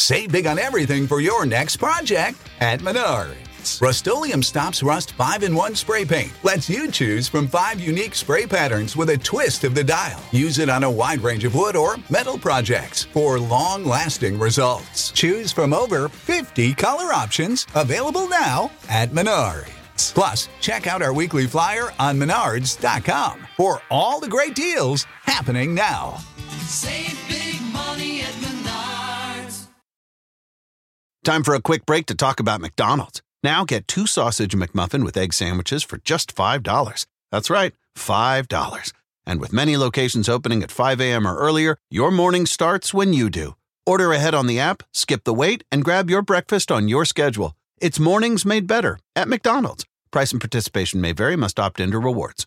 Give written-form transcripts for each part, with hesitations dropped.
Save big on everything for your next project at Menards. Rust-Oleum Stops Rust 5-in-1 Spray Paint lets you choose from 5 unique spray patterns with a twist of the dial. Use it on a wide range of wood or metal projects for long-lasting results. Choose from over 50 color options, available now at Menards. Plus, check out our weekly flyer on Menards.com for all the great deals happening now. Save big money at Menards. Time for a quick break to talk about McDonald's. Now get 2 sausage McMuffin with egg sandwiches for just $5. That's right, $5. And with many locations opening at 5 a.m. or earlier, your morning starts when you do. Order ahead on the app, skip the wait, and grab your breakfast on your schedule. It's mornings made better at McDonald's. Price and participation may vary. Must opt into rewards.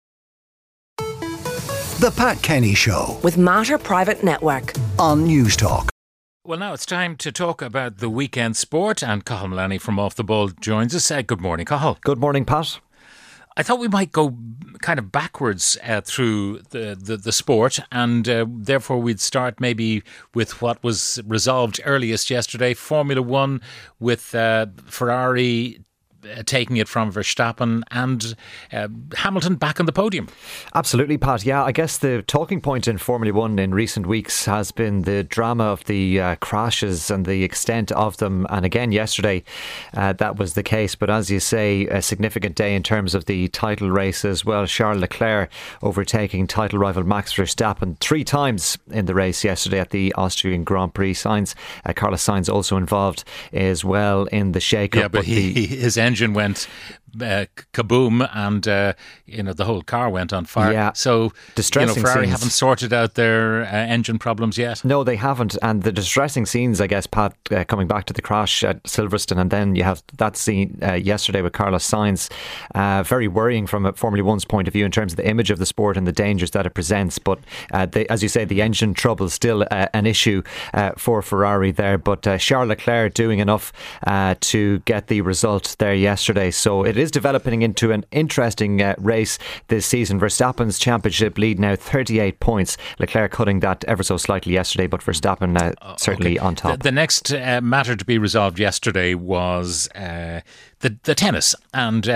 The Pat Kenny Show with Mater Private Network on News Talk. Well, now it's time to talk about the weekend sport, and Cathal Mullaney from Off the Ball joins us. Good morning, Cathal. Good morning, Pat. I thought we might go kind of backwards through the sport, and therefore we'd start maybe with what was resolved earliest yesterday, Formula One, with Ferrari taking it from Verstappen and Hamilton back on the podium. Absolutely, Pat. Yeah, I guess the talking point in Formula One in recent weeks has been the drama of the crashes and the extent of them. And again, yesterday that was the case. But as you say, a significant day in terms of the title race as well. Charles Leclerc overtaking title rival Max Verstappen 3 times in the race yesterday at the Austrian Grand Prix. Carlos Sainz also involved as well in the shake-up. Yeah, but his engine went kaboom, and the whole car went on fire. Yeah, so distressing Ferrari scenes. haven't sorted out their engine problems yet. No, they haven't. And the distressing scenes, I guess, Pat, coming back to the crash at Silverstone, and then you have that scene yesterday with Carlos Sainz, very worrying from a Formula One's point of view in terms of the image of the sport and the dangers that it presents. But as you say, the engine trouble still an issue for Ferrari there. But Charles Leclerc doing enough to get the result there yesterday. So it is developing into an interesting race this season. Verstappen's championship lead now 38 points. Leclerc cutting that ever so slightly yesterday, but Verstappen certainly on top. The next matter to be resolved yesterday was the tennis, and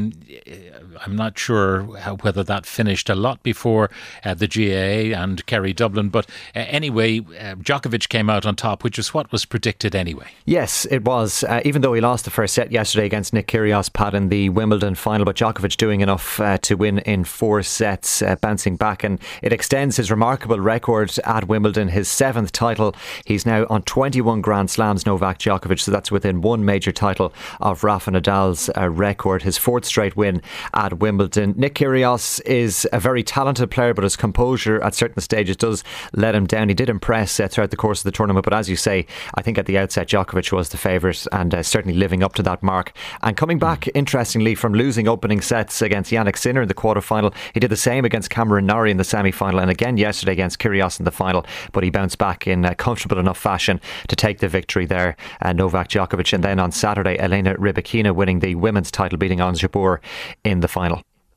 I'm not sure whether that finished a lot before the GAA and Kerry Dublin, but anyway, Djokovic came out on top, which is what was predicted anyway. Yes, it was. Even though he lost the first set yesterday against Nick Kyrgios, Pat, in the Wimbledon final, but Djokovic doing enough to win in 4 sets, bouncing back, and it extends his remarkable record at Wimbledon, his 7th title. He's now on 21 Grand Slams, Novak Djokovic, so that's within 1 major title of Rafa Nadal's record, his 4th straight win at Wimbledon. Nick Kyrgios is a very talented player, but his composure at certain stages does let him down. He did impress throughout the course of the tournament, but as you say, I think at the outset Djokovic was the favourite, and certainly living up to that mark. And coming back, interestingly, from losing opening sets against Yannick Sinner in the quarter-final, he did the same against Cameron Norrie in the semi-final, and again yesterday against Kyrgios in the final, but he bounced back in comfortable enough fashion to take the victory there, Novak Djokovic. And then on Saturday, Elena Rybakina winning the women's title, beating Ons Jabeur in the final.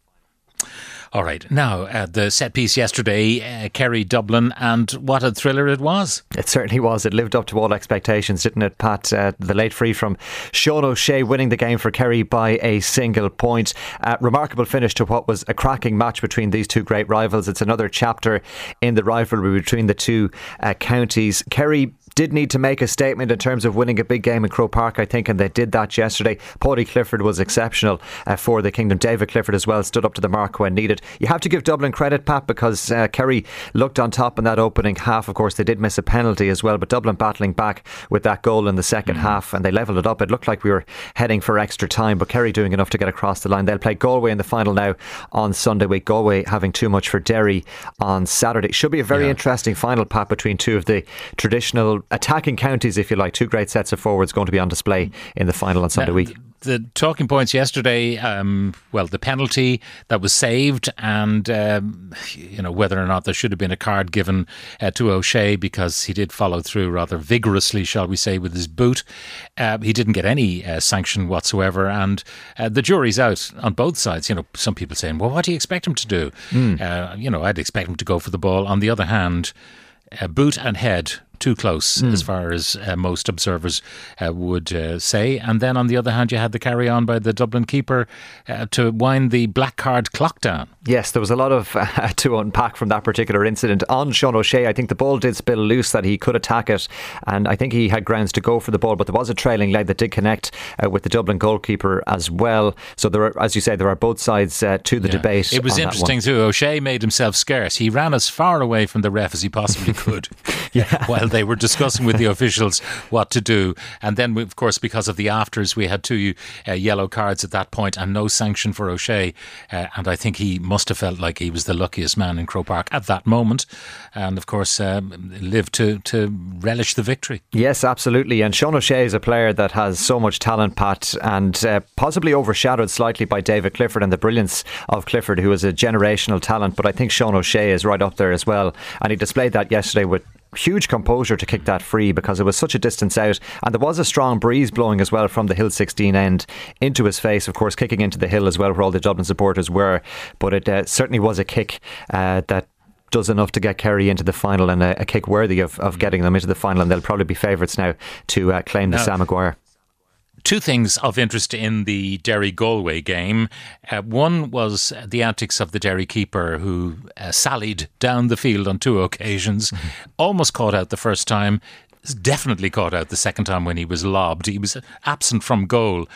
All right, now the set piece yesterday, Kerry Dublin, and what a thriller it was. It certainly was. It lived up to all expectations, didn't it, Pat? The late free from Sean O'Shea winning the game for Kerry by a single point. Remarkable finish to what was a cracking match between these two great rivals. It's another chapter in the rivalry between the two counties. Kerry did need to make a statement in terms of winning a big game in Croke Park, I think, and they did that yesterday. Paudie Clifford was exceptional for the Kingdom. David Clifford as well stood up to the mark when needed. You have to give Dublin credit, Pat, because Kerry looked on top in that opening half. Of course, they did miss a penalty as well, but Dublin battling back with that goal in the second half, and they levelled it up. It looked like we were heading for extra time, but Kerry doing enough to get across the line. They'll play Galway in the final now on Sunday week. Galway having too much for Derry on Saturday. Should be a very interesting final, Pat, between two of the traditional attacking counties, if you like. Two great sets of forwards going to be on display in the final on Sunday week. The talking points yesterday, the penalty that was saved, and whether or not there should have been a card given to O'Shea, because he did follow through rather vigorously, shall we say, with his boot. He didn't get any sanction whatsoever, and the jury's out on both sides. Some people saying, well, what do you expect him to do? I'd expect him to go for the ball. On the other hand, boot and head, too close as far as most observers would say. And then on the other hand, you had the carry on by the Dublin keeper to wind the black card clock down. Yes, there was a lot of to unpack from that particular incident. On Sean O'Shea, I think the ball did spill loose, that he could attack it, and I think he had grounds to go for the ball, but there was a trailing leg that did connect with the Dublin goalkeeper as well. So there are, as you say, there are both sides to the debate. It was interesting too. O'Shea made himself scarce. He ran as far away from the ref as he possibly could while they were discussing with the officials what to do. And then, of course, because of the afters, we had 2 yellow cards at that point and no sanction for O'Shea. And I think he must have felt like he was the luckiest man in Croke Park at that moment. And of course, lived to relish the victory. Yes, absolutely. And Sean O'Shea is a player that has so much talent, Pat, and possibly overshadowed slightly by David Clifford and the brilliance of Clifford, who is a generational talent. But I think Sean O'Shea is right up there as well. And he displayed that yesterday with huge composure to kick that free, because it was such a distance out, and there was a strong breeze blowing as well from the Hill 16 end into his face, of course kicking into the hill as well, where all the Dublin supporters were. But it certainly was a kick that does enough to get Kerry into the final, and a kick worthy of getting them into the final, and they'll probably be favourites now to claim the Sam Maguire. 2 things of interest in the Derry-Galway game. One was the antics of the Derry keeper, who sallied down the field on 2 occasions, almost caught out the first time, definitely caught out the second time when he was lobbed. He was absent from goal.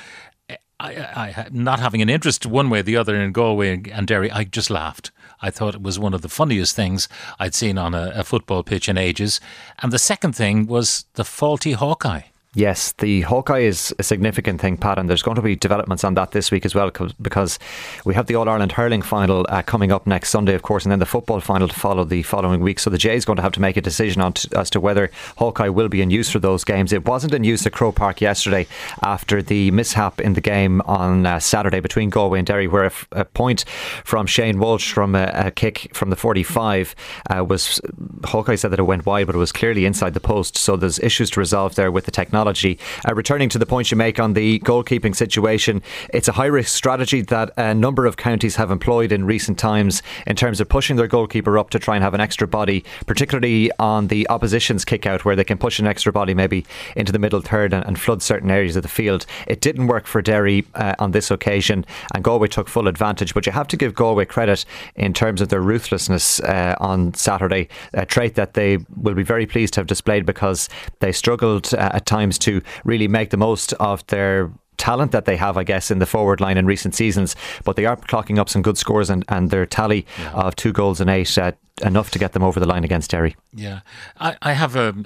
I not having an interest one way or the other in Galway and Derry, I just laughed. I thought it was one of the funniest things I'd seen on a football pitch in ages. And the second thing was the faulty Hawkeye. Yes, the Hawkeye is a significant thing, Pat, and there's going to be developments on that this week as well, because we have the All-Ireland hurling final coming up next Sunday, of course, and then the football final to follow the following week. So the Jay is going to have to make a decision as to whether Hawkeye will be in use for those games. It wasn't in use at Croke Park yesterday after the mishap in the game on Saturday between Galway and Derry, where a point from Shane Walsh from a kick from the 45 was, Hawkeye said that it went wide, but it was clearly inside the post. So there's issues to resolve there with the technology. Returning to the point you make on the goalkeeping situation, it's a high-risk strategy that a number of counties have employed in recent times in terms of pushing their goalkeeper up to try and have an extra body, particularly on the opposition's kick-out, where they can push an extra body maybe into the middle third and flood certain areas of the field. It didn't work for Derry on this occasion, and Galway took full advantage, but you have to give Galway credit in terms of their ruthlessness on Saturday, a trait that they will be very pleased to have displayed, because they struggled at times to really make the most of their talent that they have, I guess, in the forward line in recent seasons. But they are clocking up some good scores, and their tally of 2 goals and 8 enough to get them over the line against Derry. Yeah, I have an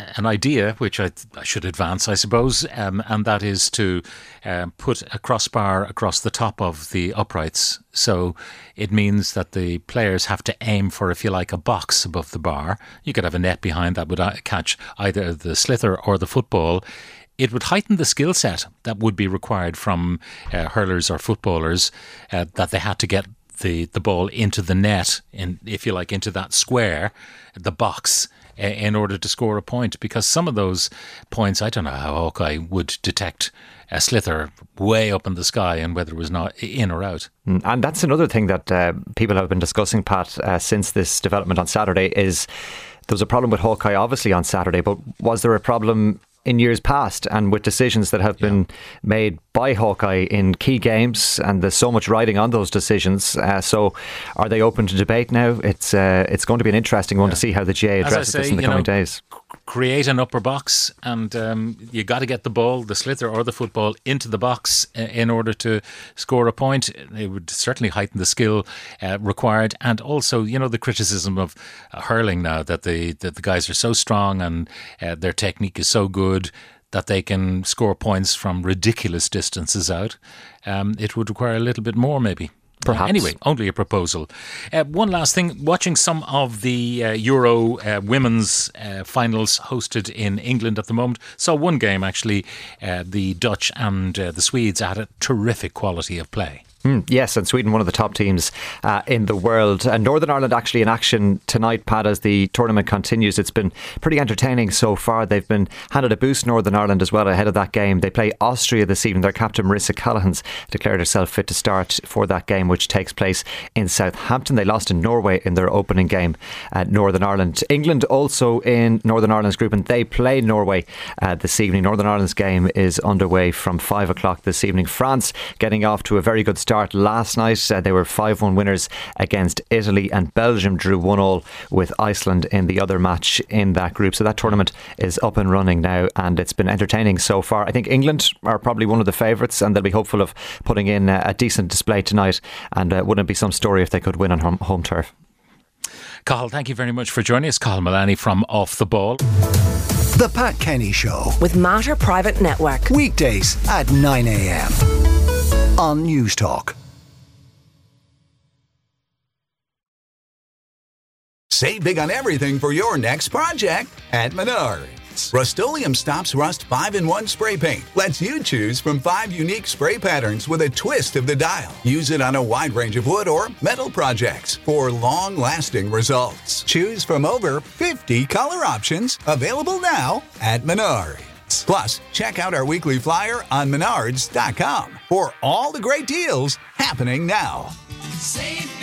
idea which I should advance, I suppose, and that is to put a crossbar across the top of the uprights. So it means that the players have to aim for, if you like, a box above the bar. You could have a net behind that would catch either the sliotar or the football. It would heighten the skill set that would be required from hurlers or footballers, that they had to get the ball into the net, if you like, into that square, the box, in order to score a point. Because some of those points, I don't know how Hawkeye would detect a sliotar way up in the sky and whether it was not in or out. And that's another thing that people have been discussing, Pat, since this development on Saturday, is there was a problem with Hawkeye obviously on Saturday, but was there a problem in years past and with decisions that have been made by Hawkeye in key games, and there's so much riding on those decisions? So are they open to debate now? It's going to be an interesting one to see how the GA addresses this in the coming days. Create an upper box, and you got to get the ball, the sliotar or the football, into the box in order to score a point. It would certainly heighten the skill required, and also, the criticism of hurling now, that the guys are so strong and their technique is so good that they can score points from ridiculous distances out. It would require a little bit more, maybe. Perhaps. Anyway, only a proposal. One last thing, watching some of the Euro women's finals hosted in England at the moment. Saw one game, actually, the Dutch and the Swedes had a terrific quality of play. Yes, and Sweden, one of the top teams in the world. And Northern Ireland actually in action tonight, Pat, as the tournament continues. It's been pretty entertaining so far. They've been handed a boost, Northern Ireland, as well, ahead of that game. They play Austria this evening. Their captain, Marissa Callaghan's, declared herself fit to start for that game, which takes place in Southampton. They lost in Norway in their opening game at Northern Ireland. England also in Northern Ireland's group, and they play Norway this evening. Northern Ireland's game is underway from 5 o'clock this evening. France getting off to a very good start last night. They were 5-1 winners against Italy, and Belgium drew 1-1 with Iceland in the other match in that group. So that tournament is up and running now, and it's been entertaining so far. I think England are probably one of the favourites, and they'll be hopeful of putting in a decent display tonight, and wouldn't it be some story if they could win on home turf. Cathal, thank you very much for joining us. Cathal Mullaney from Off the Ball. The Pat Kenny Show. With Mater Private Network. Weekdays at 9 a.m. on News Talk. Save big on everything for your next project at Menards. Rust-Oleum Stops Rust 5-in-1 Spray Paint lets you choose from 5 unique spray patterns with a twist of the dial. Use it on a wide range of wood or metal projects for long-lasting results. Choose from over 50 color options, available now at Menards. Plus, check out our weekly flyer on menards.com for all the great deals happening now. Save